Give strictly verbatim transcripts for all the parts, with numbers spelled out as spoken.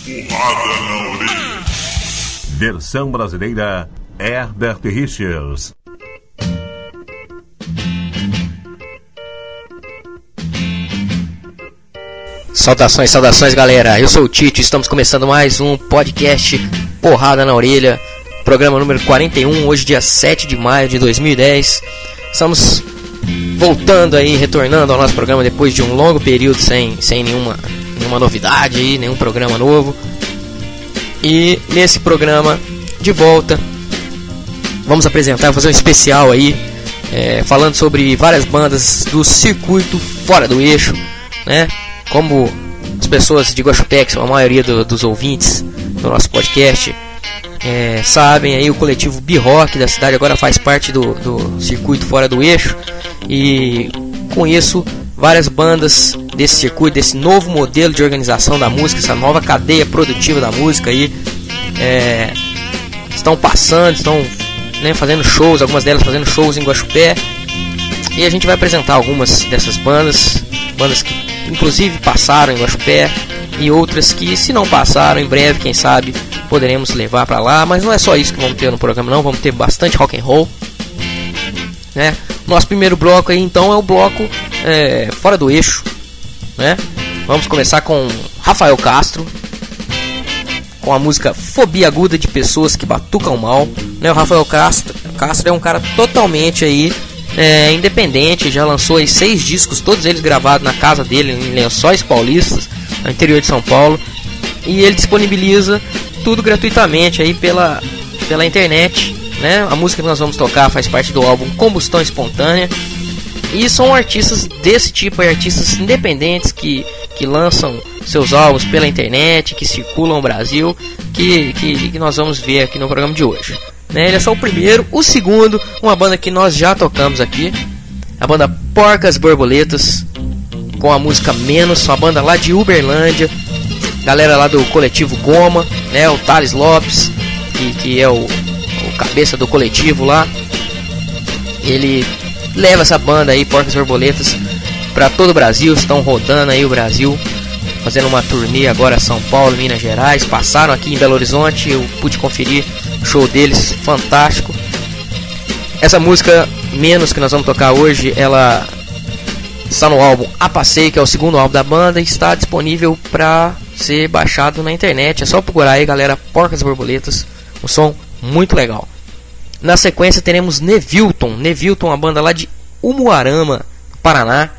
Porrada na orelha. Versão brasileira, Herbert Richards. Saudações, saudações, galera. Eu sou o Tito, estamos começando mais um podcast Porrada na Orelha, programa número quarenta e um, hoje dia sete de maio de dois mil e dez. Estamos voltando aí, retornando ao nosso programa depois de um longo período sem, sem nenhuma, nenhuma novidade aí, nenhum programa novo. E nesse programa de volta vamos apresentar, fazer um especial aí, é, falando sobre várias bandas do circuito fora do eixo, né? Como as pessoas de Guaxupé, a maioria do, dos ouvintes do nosso podcast é, sabem, aí o coletivo B-Rock da cidade agora faz parte do, do circuito fora do eixo. E com isso, várias bandas desse circuito, desse novo modelo de organização da música, essa nova cadeia produtiva da música aí, é, estão passando, estão né, fazendo shows, algumas delas fazendo shows em Guaxupé. E a gente vai apresentar algumas dessas bandas, bandas que inclusive passaram em Guaxupé, e outras que, se não passaram, em breve, quem sabe, poderemos levar pra lá. Mas não é só isso que vamos ter no programa, não. Vamos ter bastante rock and roll, né? Nosso primeiro bloco aí, então, é o bloco é, fora do eixo, né? Vamos começar com Rafael Castro, com a música Fobia Aguda de Pessoas que Batucam Mal, né? O Rafael Castro, Castro é um cara totalmente aí É, independente, já lançou aí seis discos, todos eles gravados na casa dele, em Lençóis Paulistas, no interior de São Paulo. E ele disponibiliza tudo gratuitamente aí pela, pela internet, né? A música que nós vamos tocar faz parte do álbum Combustão Espontânea. E são artistas desse tipo, aí, artistas independentes que, que lançam seus álbuns pela internet, que circulam o Brasil, que, que, que nós vamos ver aqui no programa de hoje. Ele é só o primeiro. O segundo, uma banda que nós já tocamos aqui, a banda Porcas Borboletas, com a música Menos, uma banda lá de Uberlândia, galera lá do coletivo Goma, né, o Thales Lopes, que, que é o, o cabeça do coletivo lá. Ele leva essa banda aí, Porcas Borboletas, para todo o Brasil. Estão rodando aí o Brasil, fazendo uma turnê agora, São Paulo, Minas Gerais. Passaram aqui em Belo Horizonte, eu pude conferir o show deles, fantástico. Essa música Menos que nós vamos tocar hoje, ela está no álbum A Passeio, que é o segundo álbum da banda, e está disponível para ser baixado na internet. É só procurar aí, galera, Porcas Borboletas, um som muito legal. Na sequência teremos Nevilton, Nevilton, uma banda lá de Umuarama, Paraná,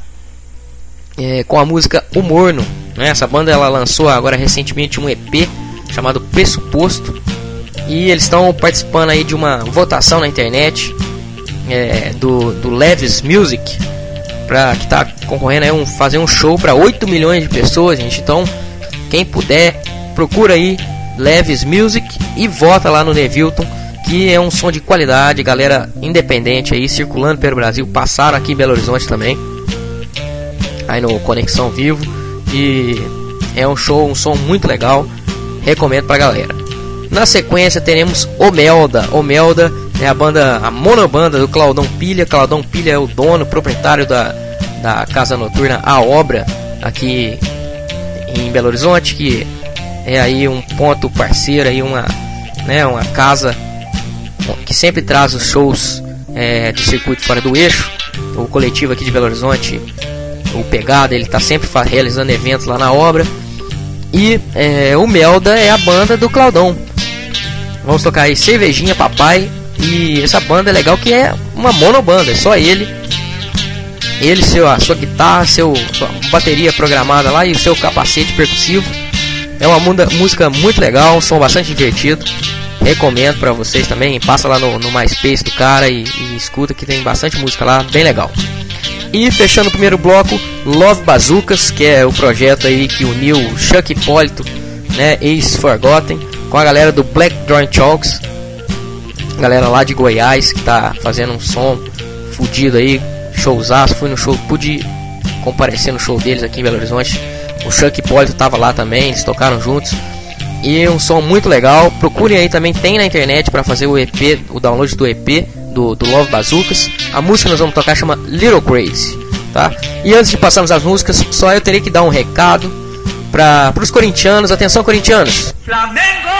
é, com a música O Morno, né? Essa banda ela lançou agora recentemente um E P chamado Pressuposto, e eles estão participando aí de uma votação na internet é, do, do Leves Music, pra, que está concorrendo a um, fazer um show para oito milhões de pessoas, gente. Então, quem puder, procura aí Leves Music e vota lá no Nevilton, que é um som de qualidade, galera independente aí, circulando pelo Brasil. Passaram aqui em Belo Horizonte também, aí no Conexão Vivo, e é um show, um som muito legal, recomendo pra galera. Na sequência teremos Omelda. Omelda é a banda, a monobanda do Claudão Pilha. Claudão Pilha é o dono, proprietário da, da casa noturna A Obra, aqui em Belo Horizonte, que é aí um ponto parceiro, aí uma, né, uma casa que sempre traz os shows é, do circuito fora do eixo. O coletivo aqui de Belo Horizonte, o Pegada, ele está sempre realizando eventos lá na Obra. E é, o Melda é a banda do Claudão. Vamos tocar aí Cervejinha Papai. E essa banda é legal, que é uma monobanda, é só ele. Ele, seu, a sua guitarra, seu, sua bateria programada lá e o seu capacete percussivo. É uma música muito legal, um som bastante divertido. Recomendo pra vocês também. Passa lá no, no MySpace do cara e, e escuta, que tem bastante música lá, bem legal. E fechando o primeiro bloco, Love Bazucas, que é o projeto aí que uniu Chuck Hipólito, né, ex-Forgotten, com a galera do Black Drone Chalks, galera lá de Goiás, que tá fazendo um som fudido aí, showzaço. Fui no show, pude comparecer no show deles aqui em Belo Horizonte. O Chuck Hipólito tava lá também, eles tocaram juntos. E um som muito legal. Procurem aí também, tem na internet para fazer o E P, o download do E P do, do Love Bazucas. A música que nós vamos tocar chama Little Crazy, tá? E antes de passarmos as músicas, só eu terei que dar um recado. para os corintianos. Atenção, corintianos. Flamengo!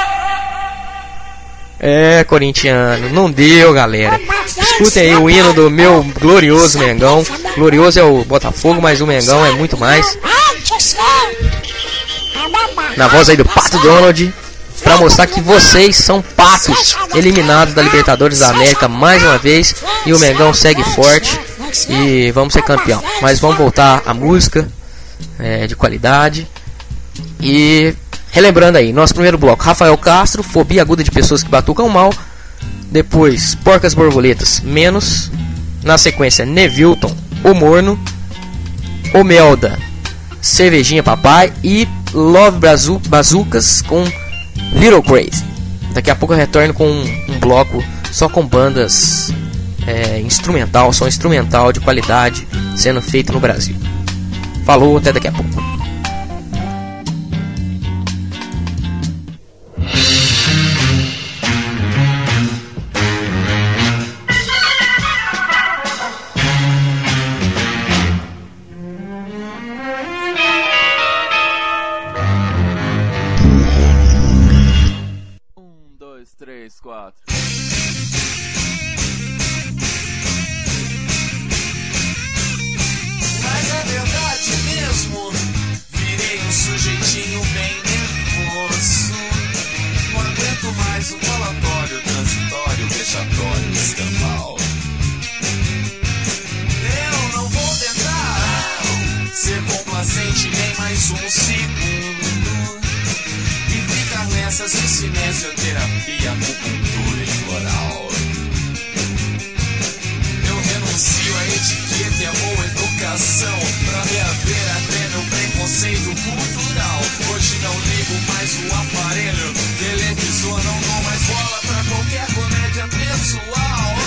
É, corintiano, não deu, galera. Escutem aí o hino do meu glorioso Mengão. Glorioso é o Botafogo, mas o Mengão é muito mais. Na voz aí do Pato Donald, pra mostrar que vocês são patos, eliminados da Libertadores da América mais uma vez. E o Mengão segue forte e vamos ser campeão. Mas vamos voltar à música é, de qualidade. E relembrando aí, nosso primeiro bloco, Rafael Castro, Fobia Aguda de Pessoas que Batucam Mal. Depois, Porcas Borboletas, Menos. Na sequência, Nevilton, O Morno. O Melda, Cervejinha Papai. E Love Bazu- Bazucas com Little Crazy. Daqui a pouco eu retorno com um, um bloco só com bandas é, instrumental, som instrumental de qualidade sendo feito no Brasil. Falou, até daqui a pouco. Três, quatro. Mas é verdade mesmo, virei um sujeitinho bem nervoso. Não aguento mais um falatório, transitório, vexatório, escambau. Eu não vou tentar ser complacente nem mais um segundo. E ficar nessas de cinesioterapia, acupuntura e floral. Eu renuncio à etiqueta e à boa educação pra reaver até meu preconceito cultural. Hoje não ligo mais o aparelho, televisor, não dou mais bola pra qualquer comédia pessoal.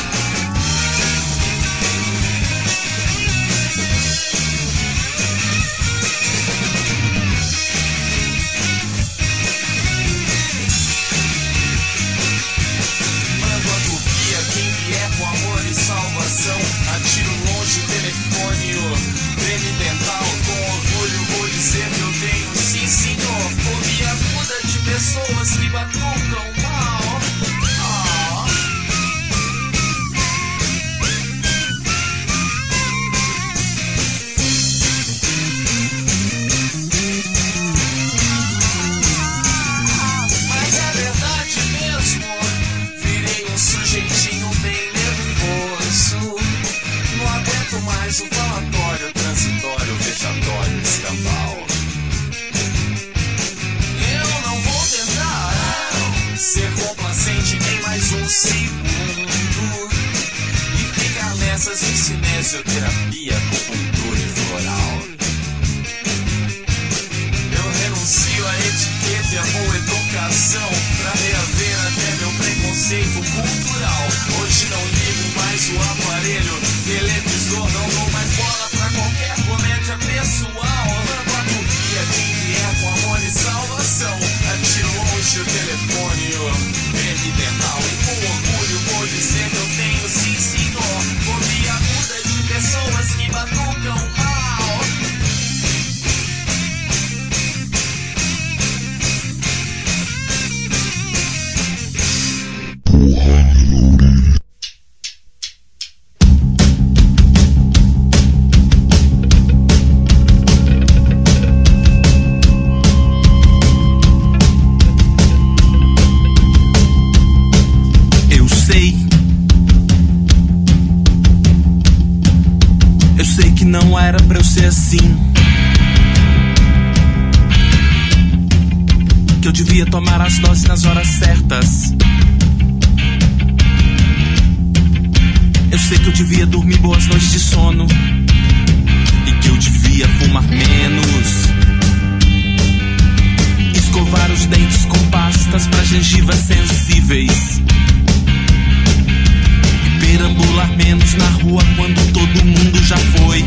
Atiro longe o telefone, o creme dental. Com orgulho vou dizer que eu tenho, sim senhor, fobia aguda de pessoas que batucam mal. Ah. Mas é verdade mesmo, virei um sujeitinho bem nervoso. Não aguento mais o falatório, transitório, vexatório, escambau. Eu não vou tentar ser complacente nem mais um segundo. E ficar nessas de cinesioterapia, acupuntura e floral. Eu renuncio à etiqueta e à boa educação pra reaver até meu preconceito cultural. Hoje não ligo mais o aparelho, televisor, não dou mais bola pra qualquer comédia pessoal. Mando a Turquia, quem vier com amor e salvação. Atiro longe o telefone, o creme dental. E com orgulho vou dizer que eu tenho, sim senhor, fobia aguda de pessoas que batucam mal. Não era pra eu ser assim, que eu devia tomar as doses nas horas certas. Eu sei que eu devia dormir boas noites de sono e que eu devia fumar menos, escovar os dentes com pastas pra gengivas sensíveis, perambular menos na rua quando todo mundo já foi,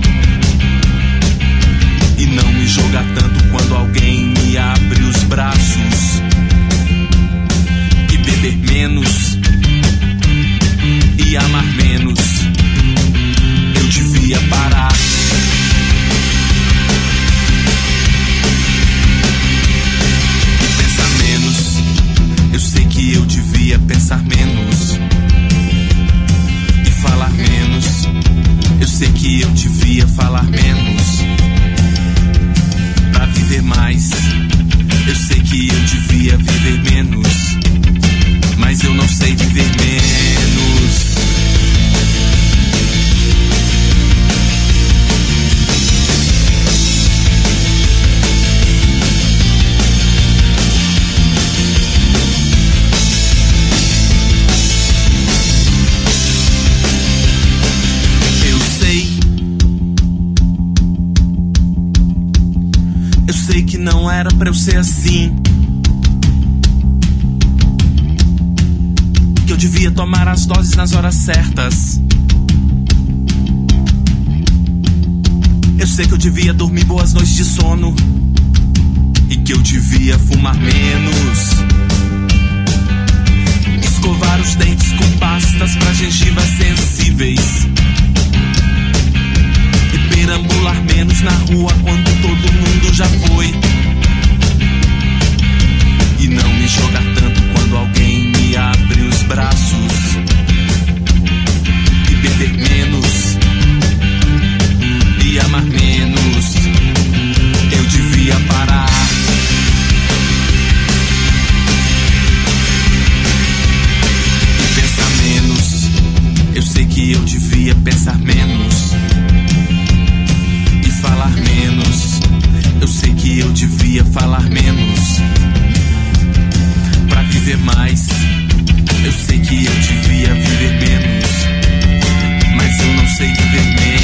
e não me jogar tanto quando alguém me abre os braços, e beber menos e amar menos. Eu devia parar. devia viver menos, mas eu não sei viver menos. Eu sei, eu sei que não era pra eu ser assim, que eu devia tomar as doses nas horas certas. Eu sei que eu devia dormir boas noites de sono e que eu devia fumar menos, escovar os dentes com pastas pra gengivas sensíveis e perambular menos na rua quando todo mundo já foi, e não me jogar tanto quando alguém me abre os braços, e beber menos e amar menos. Eu devia parar. E pensar menos. Eu sei que eu devia pensar menos e falar menos. Eu sei que eu devia falar menos pra viver mais. Eu sei que eu devia viver menos, mas eu não sei viver menos.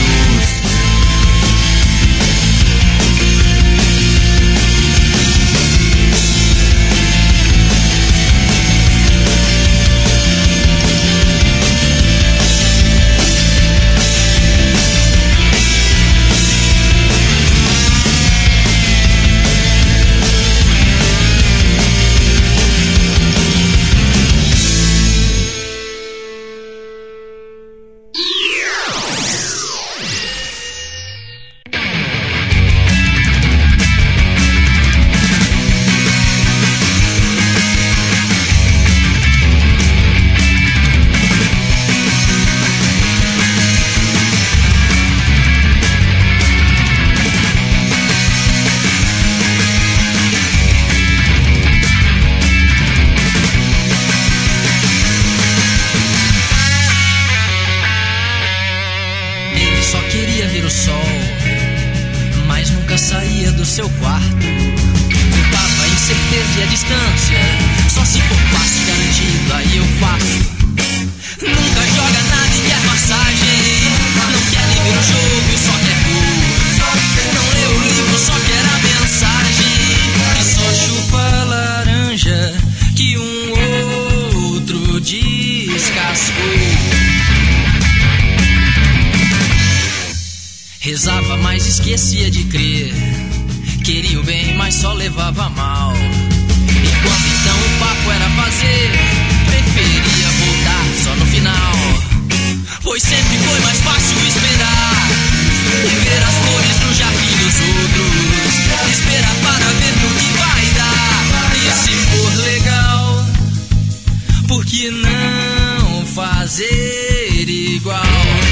Rezava, mas esquecia de crer. Queria o bem, mas só levava mal. E quando então o papo era fazer, preferia voltar só no final, pois sempre foi mais fácil esperar e ver as flores no jardim dos outros, esperar para ver no que vai dar. E se for legal, por que não fazer igual?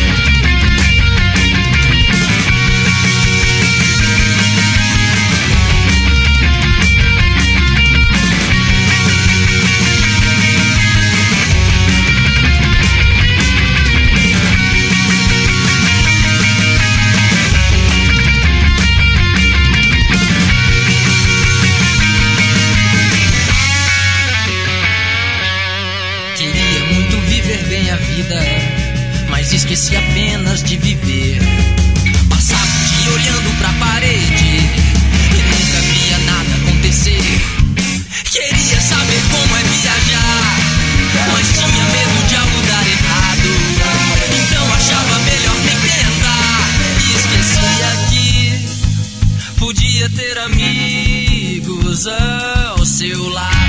Mas esqueci apenas de viver. Passava o dia olhando pra parede e nunca via nada acontecer. Queria saber como é viajar, mas tinha medo de algo dar errado. Então achava melhor nem tentar. E esquecia que podia ter amigos ao seu lado.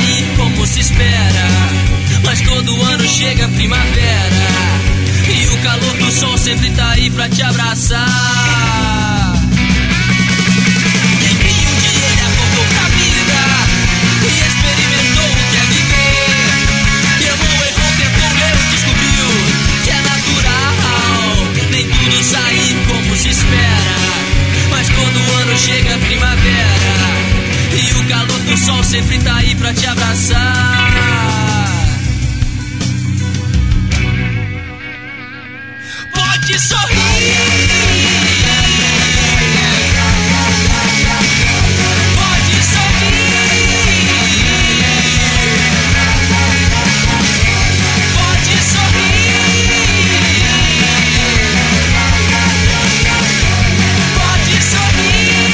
Chega a primavera e o calor calor do sol sempre tá aí pra te abraçar. Enfim, um dia ele acordou pra vida e experimentou o que é viver. E amou, errou, tentou, leu, descobriu que é natural nem tudo sair como se espera. Mas quando o ano chega a primavera e o calor do sol sempre tá aí pra te abraçar. Pode sorrir, pode sorrir, pode sorrir, pode sorrir,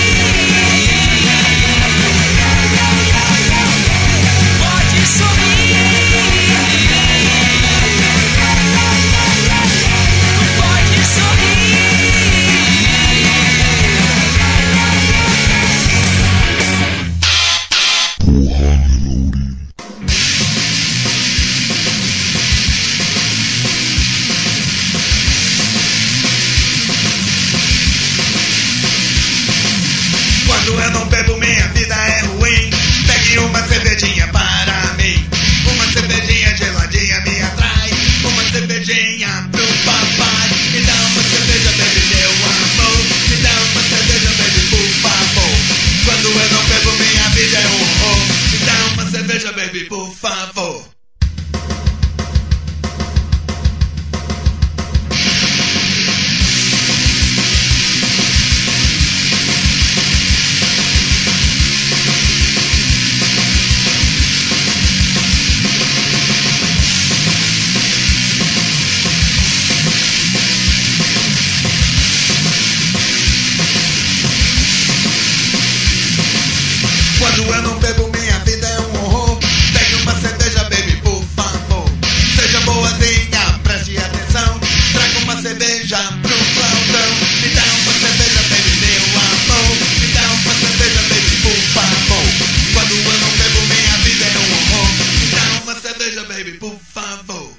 pode sorrir. Quando eu não bebo, minha vida é ruim. Pegue uma cervejinha para mim. Uma cervejinha geladinha me atrai. Uma cervejinha pro papai. Me dá uma cerveja, baby, meu amor. Me dá uma cerveja, baby, por favor. Quando eu não bebo, minha vida é um horror. Me dá uma cerveja, baby, por favor. Quando eu não bebo, minha vida é um horror. Pegue uma cerveja, baby, por favor. Seja boazinha, preste atenção. Traga uma cerveja pro Claudão. Me dá uma cerveja, baby, meu amor. Me dá uma cerveja, baby, por favor. Quando eu não bebo, minha vida é um horror. Me dá uma cerveja, baby, por favor.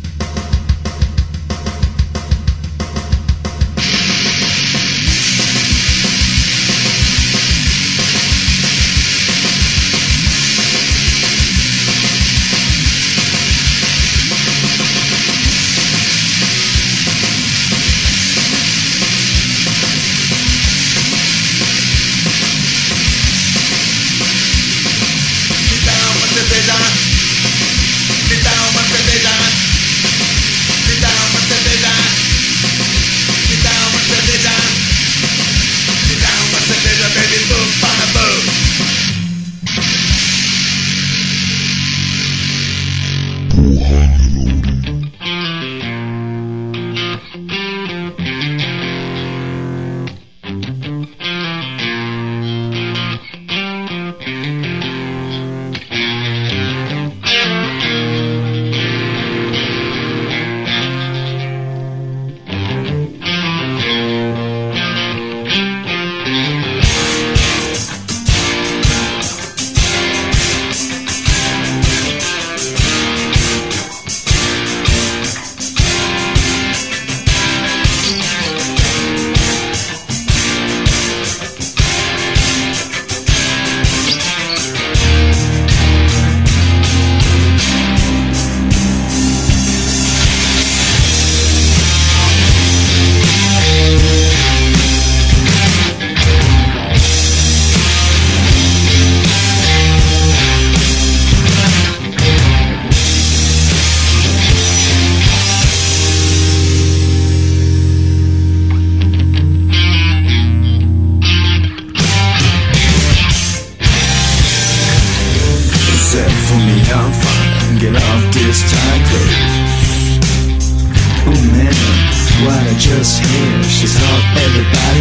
just here, she's not everybody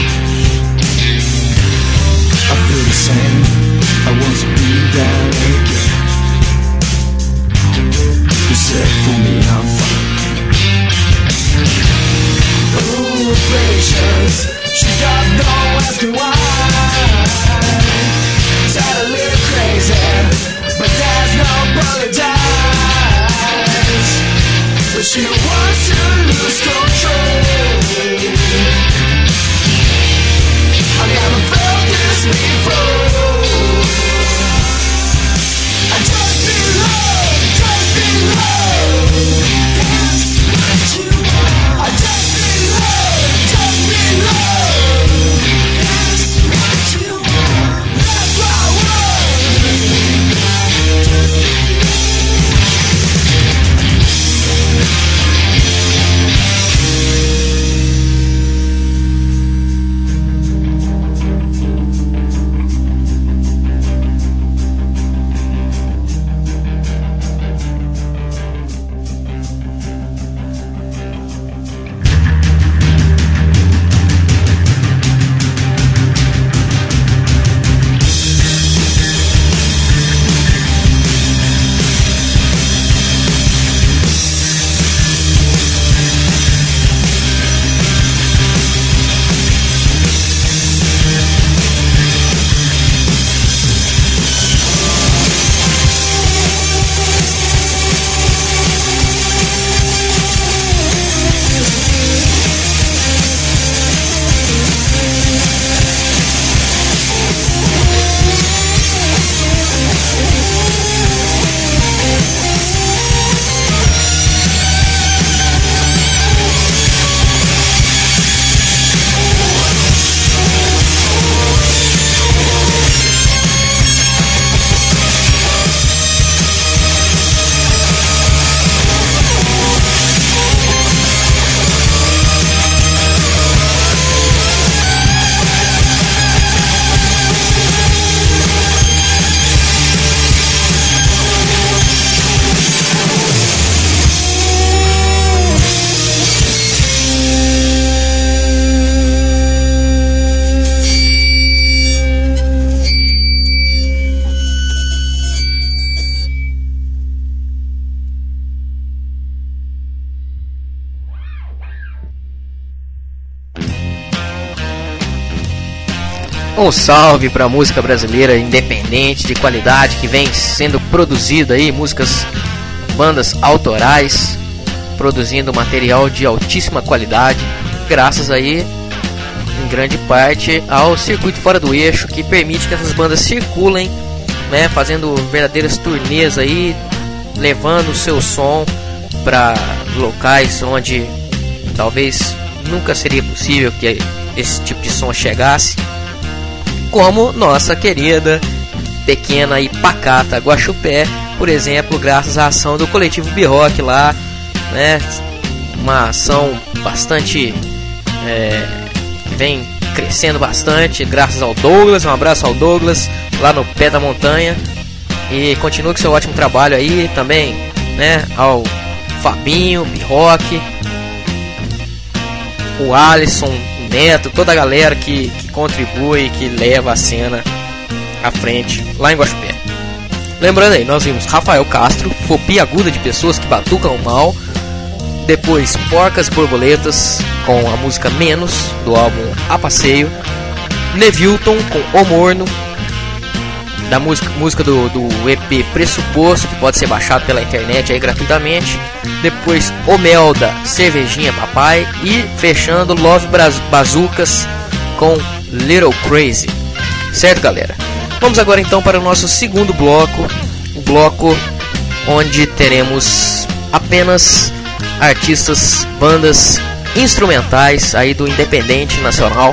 knows. I feel the same, I want to be that again. You said for me I'm fine. Ooh, patience, she got no asking why. Sound a little crazy, but there's no apologize. But she wants to lose lose control. I never felt this before. I just be loved, just be loved. That's what you are. I just be loved, just be loved. That's what you are. That's what I want. Just be Um salve pra música brasileira independente, de qualidade, que vem sendo produzida aí, músicas, bandas autorais, produzindo material de altíssima qualidade, graças aí, em grande parte, ao circuito fora do eixo, que permite que essas bandas circulem, né, fazendo verdadeiras turnês aí, levando o seu som para locais onde talvez nunca seria possível que esse tipo de som chegasse, como nossa querida, pequena e pacata Guaxupé, por exemplo, graças à ação do coletivo B-Rock lá, né, uma ação bastante é, que vem crescendo bastante, graças ao Douglas, um abraço ao Douglas lá no pé da montanha, e continua com seu ótimo trabalho aí também, né, ao Fabinho, B-Rock, o Alisson, o Neto, toda a galera que, que contribui, que leva a cena à frente lá em Guaxupé. Lembrando aí, nós vimos Rafael Castro, Fobia Aguda de Pessoas que Batucam o Mal, depois Porcas Borboletas com a música Menos, do álbum A Passeio, Nevilton com O Morno, da música, música do, do E P Pressuposto, que pode ser baixado pela internet aí gratuitamente, depois Omelda, Cervejinha Papai, e fechando Love Bazucas com Little Crazy. Certo, galera? Vamos agora então para o nosso segundo bloco, o bloco onde teremos apenas artistas, bandas instrumentais aí do independente nacional.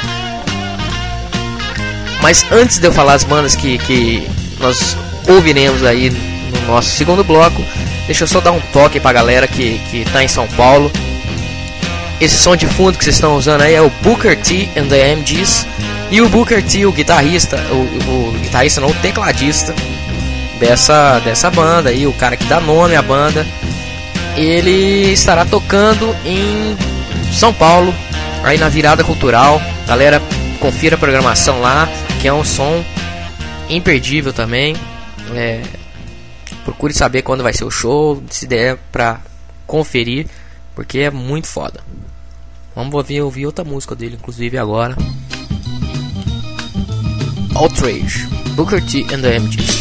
Mas antes de eu falar as bandas que, que nós ouviremos aí no nosso segundo bloco, deixa eu só dar um toque pra galera que, que tá em São Paulo. Esse som de fundo que vocês estão usando aí é o Booker T and the M Gs. E o Booker T, o guitarrista, o, o guitarrista não, o tecladista dessa, dessa banda aí, o cara que dá nome à banda, ele estará tocando em São Paulo, aí na Virada Cultural. Galera, confira a programação lá, que é um som imperdível também. É, procure saber quando vai ser o show, se der pra conferir, porque é muito foda. Vamos ouvir, ouvir outra música dele, inclusive agora. Outrage, Booker T and the M Gs.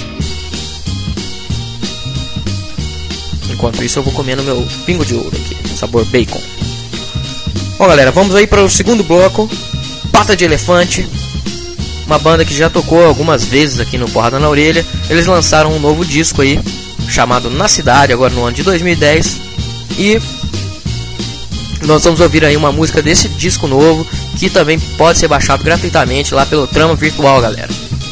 Enquanto isso eu vou comendo meu pingo de ouro aqui, sabor bacon. Bom, galera, vamos aí para o segundo bloco. Pata de Elefante, uma banda que já tocou algumas vezes aqui no Porrada na Orelha. Eles lançaram um novo disco aí, chamado Na Cidade, agora no ano de dois mil e dez. E nós vamos ouvir aí uma música desse disco novo, que também pode ser baixado gratuitamente lá pelo Trama Virtual, galera.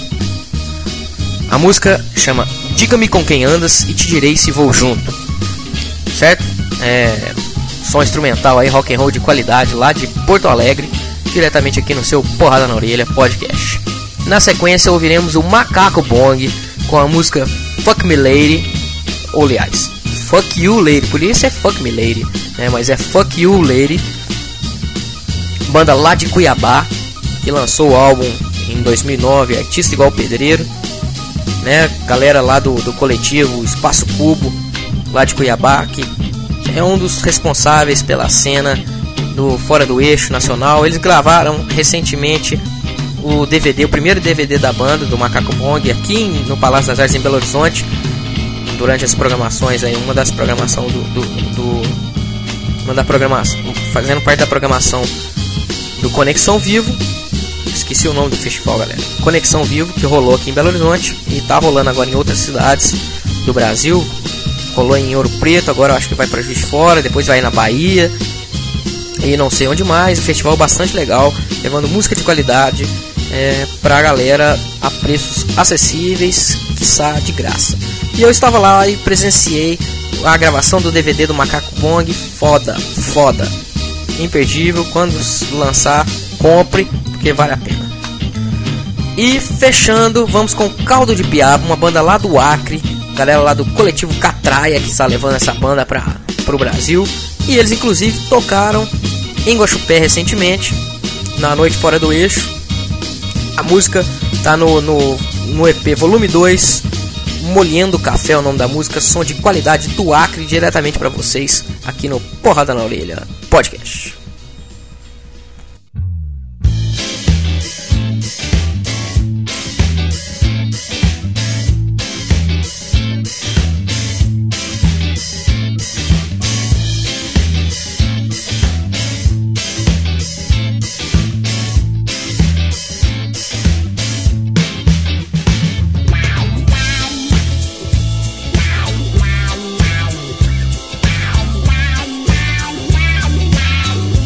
A música chama Diga-me com quem andas e te direi se vou junto. Certo? É som instrumental aí, rock and roll de qualidade lá de Porto Alegre, diretamente aqui no seu Porrada na Orelha podcast. Na sequência ouviremos o Macaco Bong com a música Fuck Me Lady, ou aliás, Fuck You Lady, por isso é Fuck Me Lady, né? Mas é Fuck You Lady, banda lá de Cuiabá, que lançou o álbum em dois mil e nove, Artista Igual Pedreiro, né? Galera lá do, do coletivo Espaço Cubo, lá de Cuiabá, que é um dos responsáveis pela cena do Fora do Eixo Nacional. Eles gravaram recentemente o D V D, o primeiro D V D da banda, do Macaco Bong, aqui no Palácio das Artes em Belo Horizonte, durante as programações aí, uma das programações do, do, do uma da programação, fazendo parte da programação do Conexão Vivo. Esqueci o nome do festival, galera. Conexão Vivo, que rolou aqui em Belo Horizonte e tá rolando agora em outras cidades do Brasil. Rolou em Ouro Preto, agora eu acho que vai para Juiz de Fora, depois vai na Bahia e não sei onde mais. Um festival bastante legal, levando música de qualidade é, pra galera a preços acessíveis, quiçá de graça. E eu estava lá e presenciei a gravação do D V D do Macaco Bong. Foda, foda, imperdível. Quando lançar, compre, porque vale a pena. E fechando, vamos com Caldo de Piaba, uma banda lá do Acre, galera lá do coletivo Catraia, que está levando essa banda para o Brasil. E eles inclusive tocaram em Guaxupé recentemente, na Noite Fora do Eixo. A música tá no, no, no E P volume dois, Molhendo Café é o nome da música. Som de qualidade do Acre, diretamente para vocês aqui no Porrada na Orelha podcast. Wow.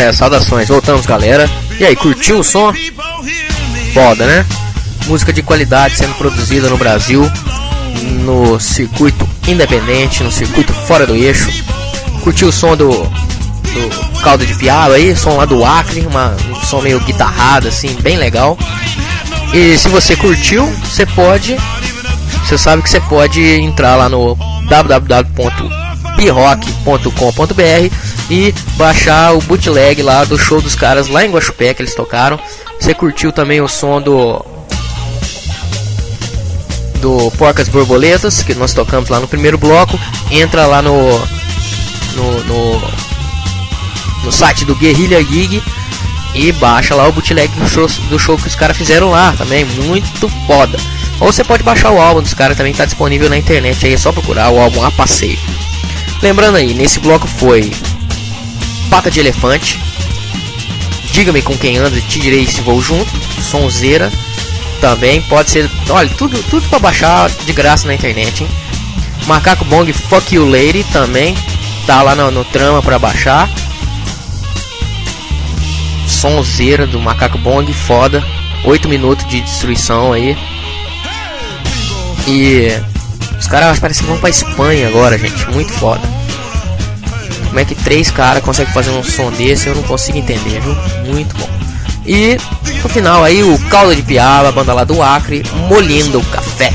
É, saudações, voltamos galera. E aí, curtiu o som? Foda, né? Música de qualidade sendo produzida no Brasil, no circuito independente, no circuito fora do eixo. Curtiu o som do, do Caldo de Piaba aí, som lá do Acre, uma, um som meio guitarrado assim, bem legal. E se você curtiu, você pode, você sabe que você pode entrar lá no w w w ponto p rock ponto com ponto b r e baixar o bootleg lá do show dos caras lá em Guaxupé que eles tocaram. Você curtiu também o som do do Porcas Borboletas que nós tocamos lá no primeiro bloco? Entra lá no no, no, no site do Guerrilla Gig e baixa lá o bootleg do show, do show que os caras fizeram lá, também muito foda. Ou você pode baixar o álbum dos caras, também está disponível na internet, aí é só procurar o álbum A Passeio. Lembrando aí, nesse bloco foi Pata de Elefante, Diga-me Com Quem Anda, Te Direi Se Vou Junto, Sonzeira, também pode ser, olha, tudo, tudo pra baixar de graça na internet, hein? Macaco Bong, Fuck You Lady, também tá lá no, no trama pra baixar. Sonzeira do Macaco Bong, foda, oito minutos de destruição aí. E os caras parecem que vão pra Espanha agora, gente, muito foda. Como é que três caras conseguem fazer um som desse, eu não consigo entender, viu? Muito bom. E no final aí o Caldo de Piaba, a banda lá do Acre, Molindo o Café.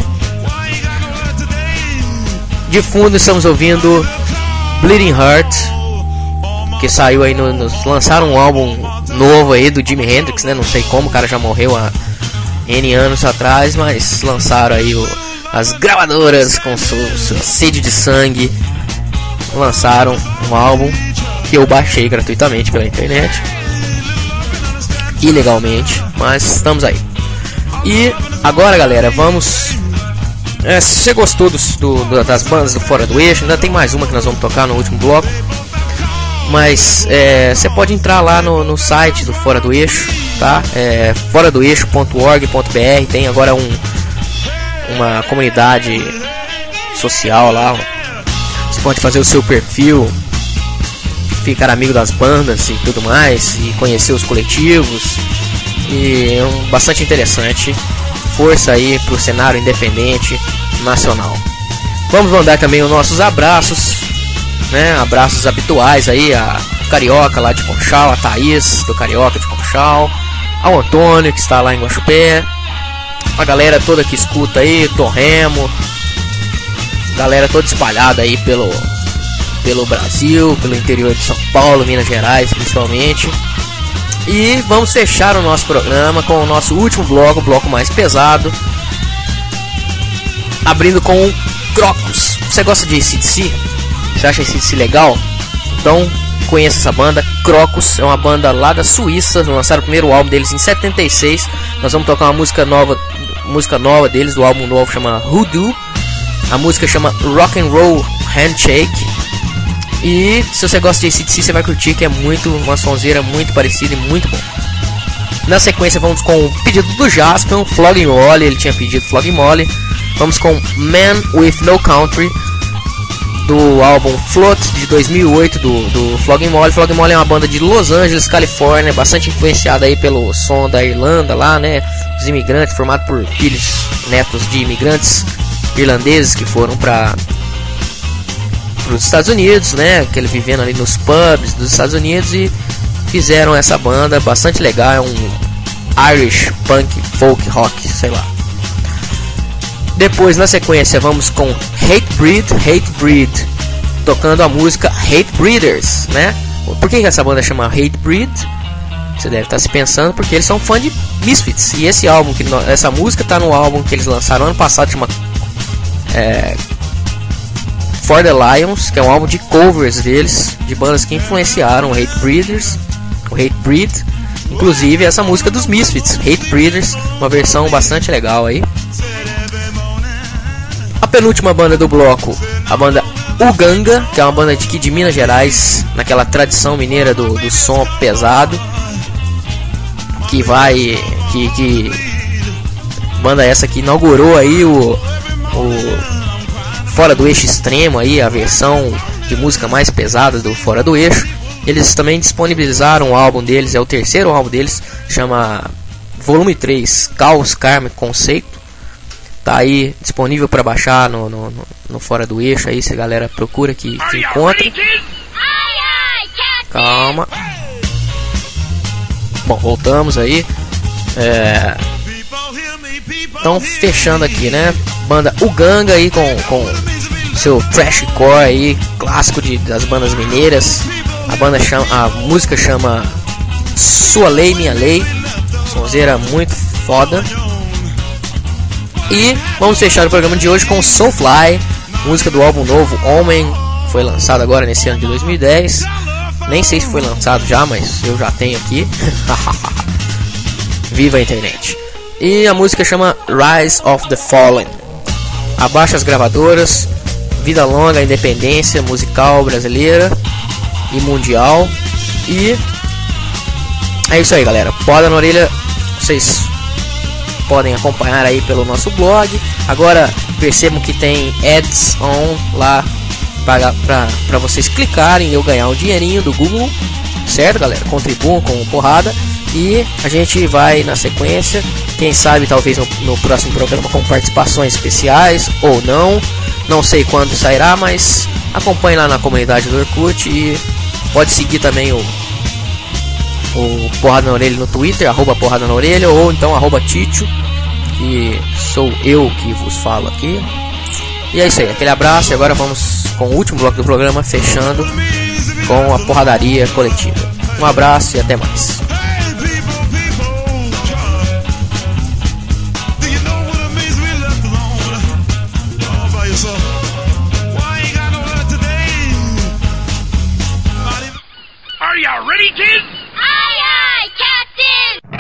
De fundo estamos ouvindo Bleeding Heart, que saiu aí no, no, lançaram um álbum novo aí do Jimi Hendrix, né? Não sei como, o cara já morreu há N anos atrás, mas lançaram aí o, as gravadoras com sua, sua sede de sangue, lançaram um álbum que eu baixei gratuitamente pela internet, ilegalmente, mas estamos aí. E agora, galera, vamos... É, se você gostou dos, do, do, das bandas do Fora do Eixo, ainda tem mais uma que nós vamos tocar no último bloco. Mas é, você pode entrar lá no, no site do Fora do Eixo, tá? É, fora do eixo ponto org ponto b r. Tem agora um, uma comunidade social lá. Você pode fazer o seu perfil, ficar amigo das bandas e tudo mais, e conhecer os coletivos. E é um, bastante interessante. Força aí pro cenário independente nacional. Vamos mandar também os nossos abraços, né? Abraços habituais aí a Carioca lá de Conchal, a Thaís do Carioca de Conchal, ao Antônio que está lá em Guaxupé, a galera toda que escuta aí, Torremo, galera toda espalhada aí pelo, pelo Brasil, pelo interior de São Paulo, Minas Gerais principalmente. E vamos fechar o nosso programa com o nosso último bloco, o bloco mais pesado, abrindo com o Crocus. Você gosta de A C D C? Você acha A C D C legal? Então conheça essa banda. Crocus é uma banda lá da Suíça, lançaram o primeiro álbum deles em setenta e seis. Nós vamos tocar uma música nova, música nova deles, do álbum novo, chama Hoodoo. A música chama Rock and Roll Handshake. E se você gosta de A C D C, você vai curtir, que é muito, uma sonzeira muito parecida e muito bom. Na sequência vamos com o pedido do Jasper, Flogging Molly, ele tinha pedido Flogging Molly. Vamos com Man With No Country, do álbum Float de dois mil e oito do, do Flogging Molly. Flogging Molly é uma banda de Los Angeles, Califórnia, bastante influenciada aí pelo som da Irlanda lá, né? Os imigrantes, formado por filhos, netos de imigrantes irlandeses que foram para os Estados Unidos, né? Que eles vivendo ali nos pubs dos Estados Unidos e fizeram essa banda bastante legal. É um Irish punk, folk, rock, sei lá. Depois, na sequência, vamos com Hatebreed, Hatebreed, tocando a música Hatebreeders, né? Por que essa banda chama Hatebreed? Você deve estar se pensando, porque eles são fãs de Misfits. E esse álbum, que essa música está no álbum que eles lançaram ano passado, chama é, For the Lions, que é um álbum de covers deles, de bandas que influenciaram o Hatebreeders, o Hatebreed. Inclusive essa música dos Misfits, Hatebreeders, uma versão bastante legal aí. A penúltima banda do bloco, a banda Uganga, que é uma banda de, aqui de Minas Gerais, naquela tradição mineira do, do som pesado, que vai, que, que banda essa que inaugurou aí o, o Fora do Eixo Extremo aí, a versão de música mais pesada do Fora do Eixo. Eles também disponibilizaram o álbum deles, é o terceiro álbum deles, chama Volume três, Caos Karmic Conceito. Tá aí disponível para baixar no, no, no, no Fora do Eixo, aí se a galera procura que, que encontra. Calma. Bom, voltamos aí. É... Então, fechando aqui, né? Banda Uganga aí com, com seu thrashcore aí, clássico de, das bandas mineiras. A banda chama, a música chama Sua Lei, Minha Lei. Sonzeira muito foda. E vamos fechar o programa de hoje com Soulfly, música do álbum novo Homem, foi lançado agora nesse ano de dois mil e dez. Nem sei se foi lançado já, mas eu já tenho aqui. Viva a internet. E a música chama Rise of the Fallen. Abaixa as gravadoras. Vida longa, independência musical brasileira e mundial. E é isso aí, galera. Porrada na orelha, vocês podem acompanhar aí pelo nosso blog. Agora percebam que tem ads on lá para para vocês clicarem e eu ganhar um dinheirinho do Google, certo, galera? Contribuam com o Porrada e a gente vai na sequência. Quem sabe talvez no, no próximo programa com participações especiais ou não. Não sei quando sairá, mas acompanhe lá na comunidade do Orkut e pode seguir também o o Porrada na Orelha no Twitter, arroba Porrada na Orelha, ou então arroba Títio, que sou eu que vos falo aqui. E é isso aí, aquele abraço. E agora vamos com o último bloco do programa, fechando com a porradaria coletiva. Um abraço e até mais. Are you ready, kids? Aye, aye, Captain!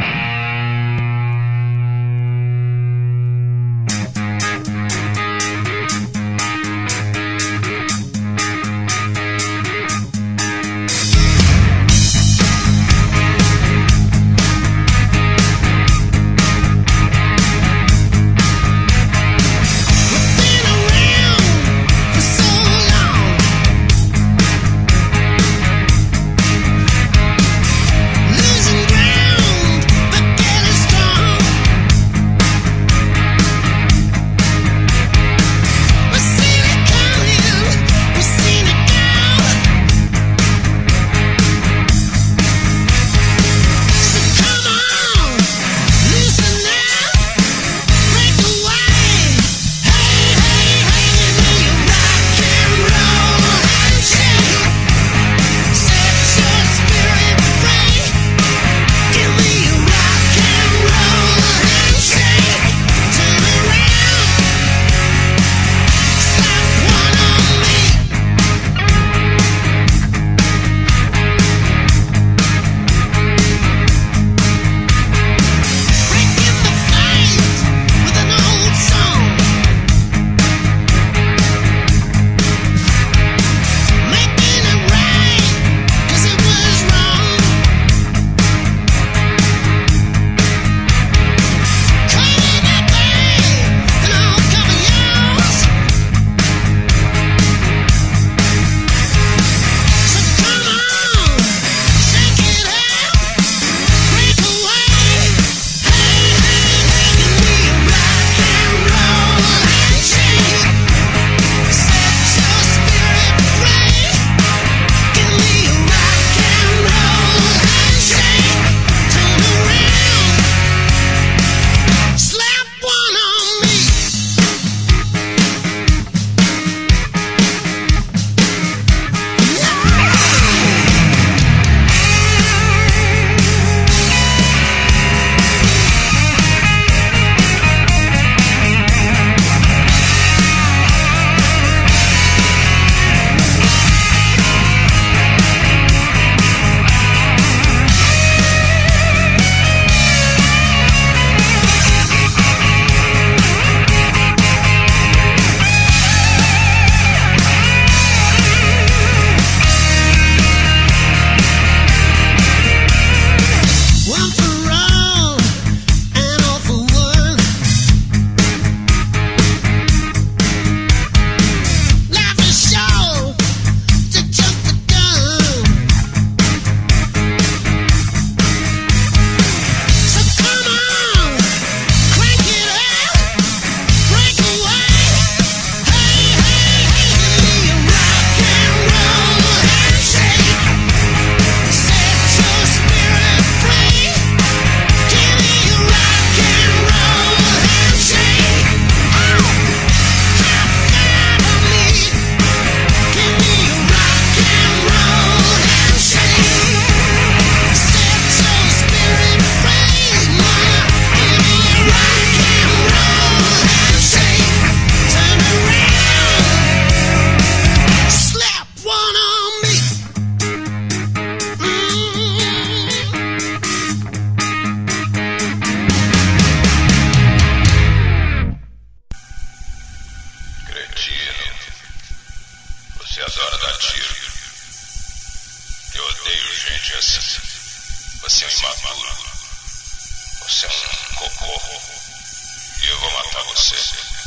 Você é um cocô. E eu vou matar você.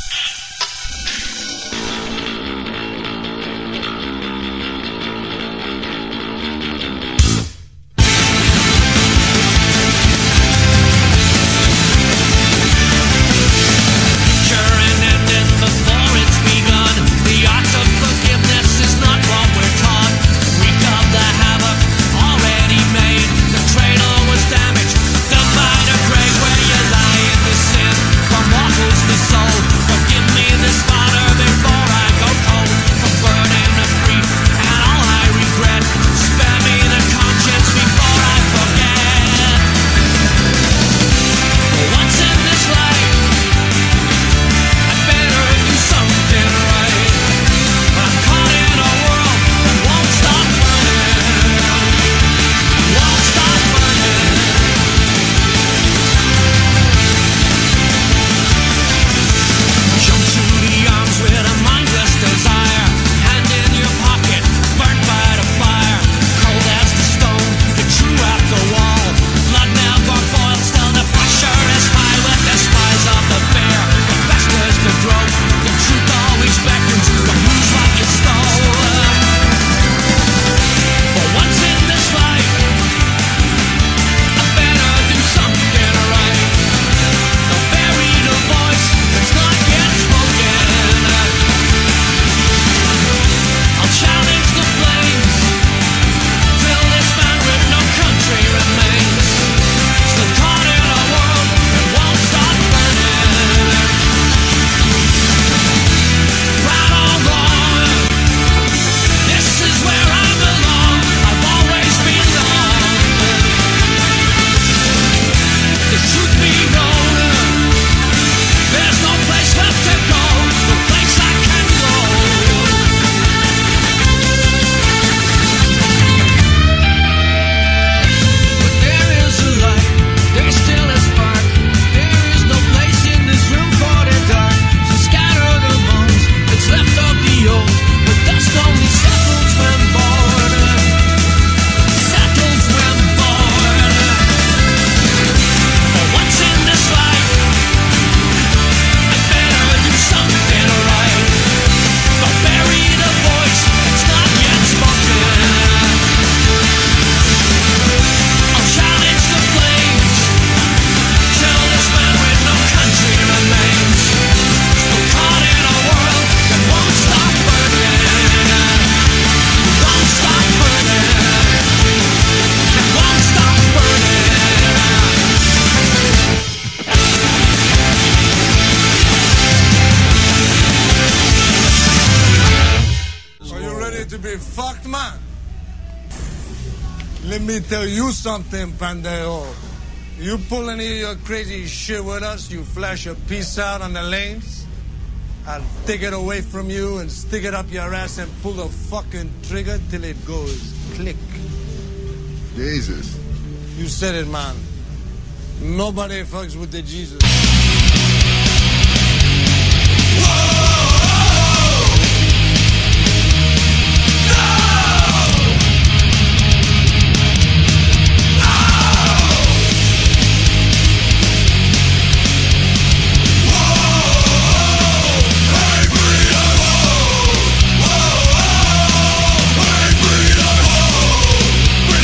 Let me tell you something, pendejo. You pull any of your crazy shit with us, you flash a piece out on the lanes, I'll take it away from you and stick it up your ass and pull the fucking trigger till it goes click. Jesus. You said it, man. Nobody fucks with the Jesus.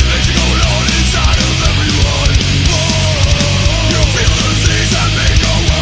Feel the things that make a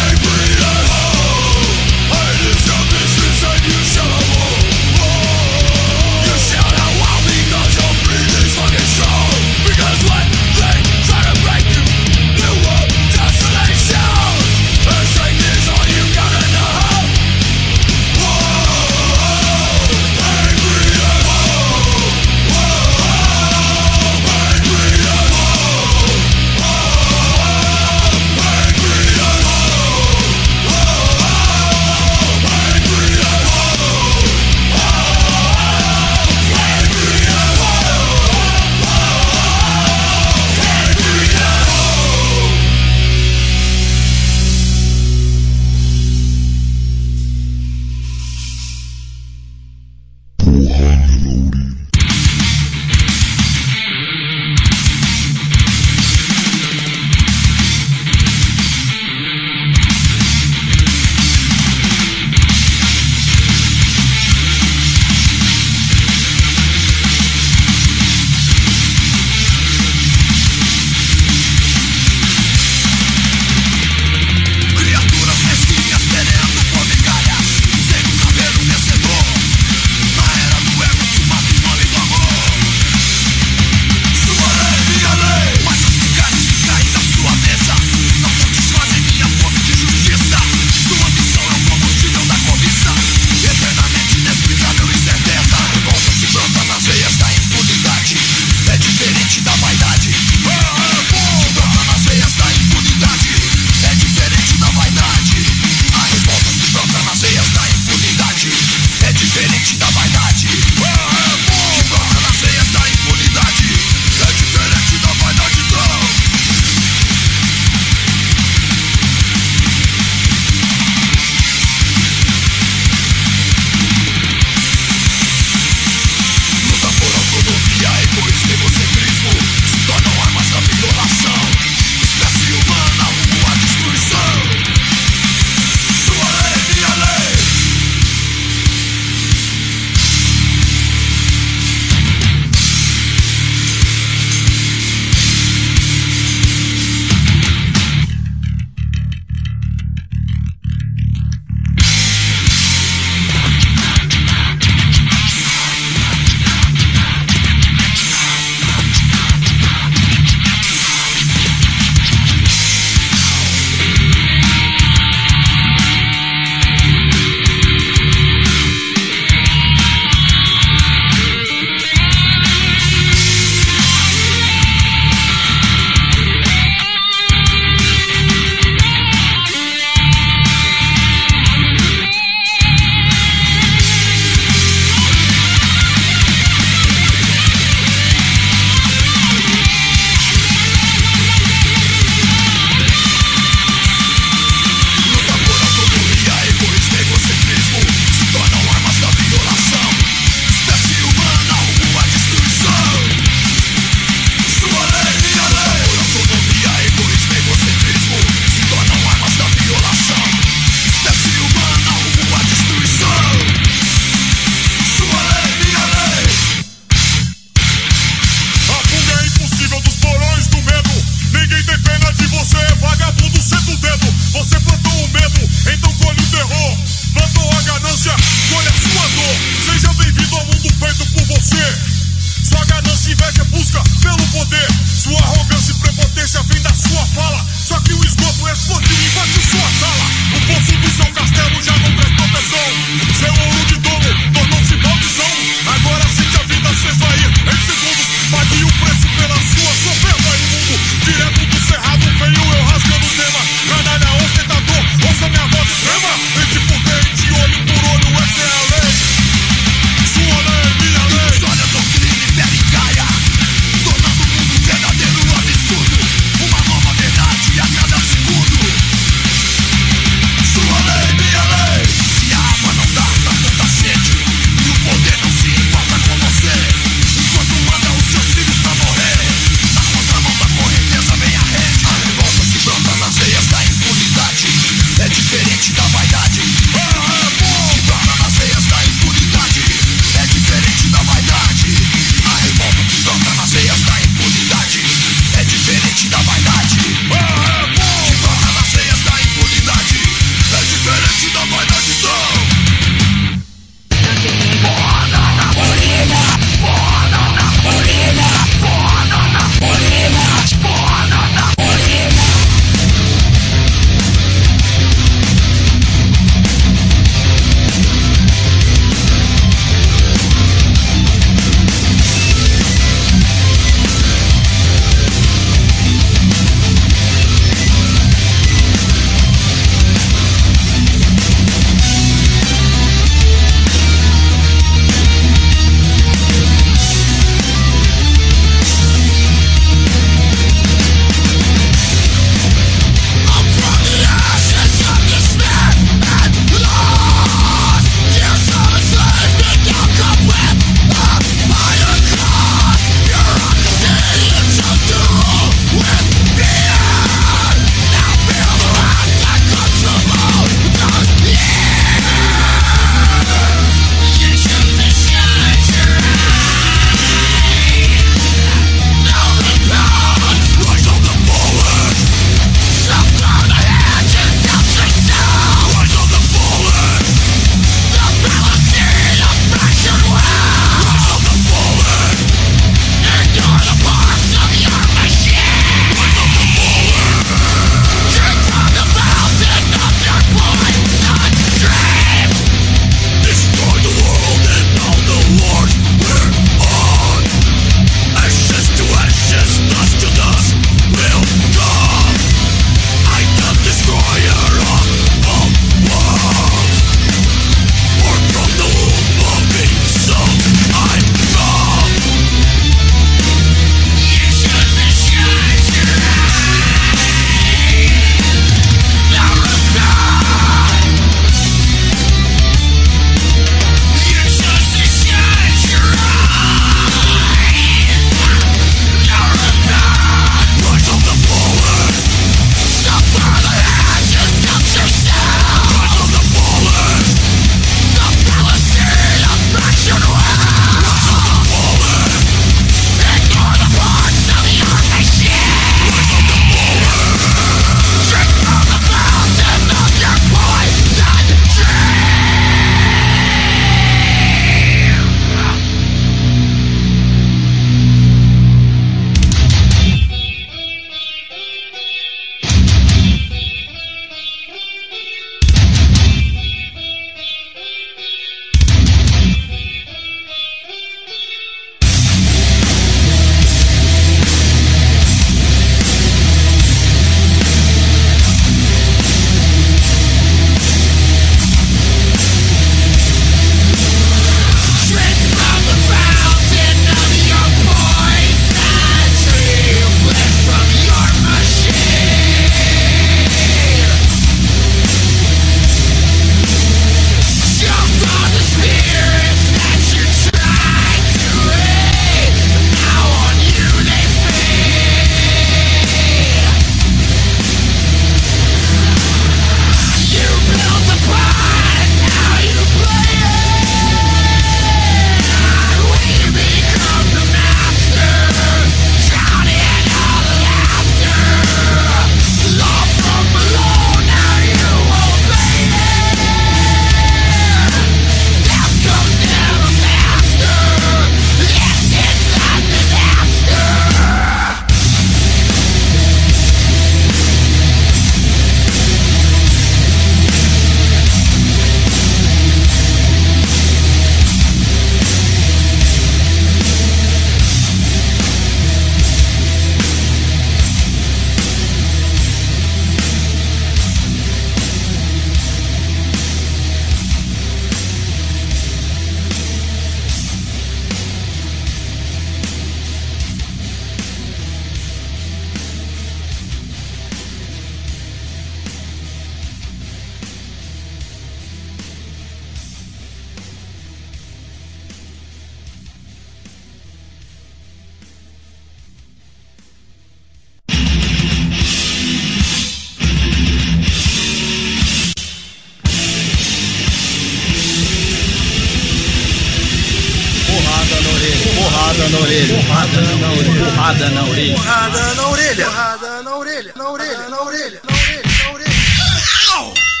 Porrada na orelha. Porrada na orelha. Porrada na orelha. Porrada na orelha. Porrada na orelha. Na orelha. Na orelha. Na orelha. Na orelha.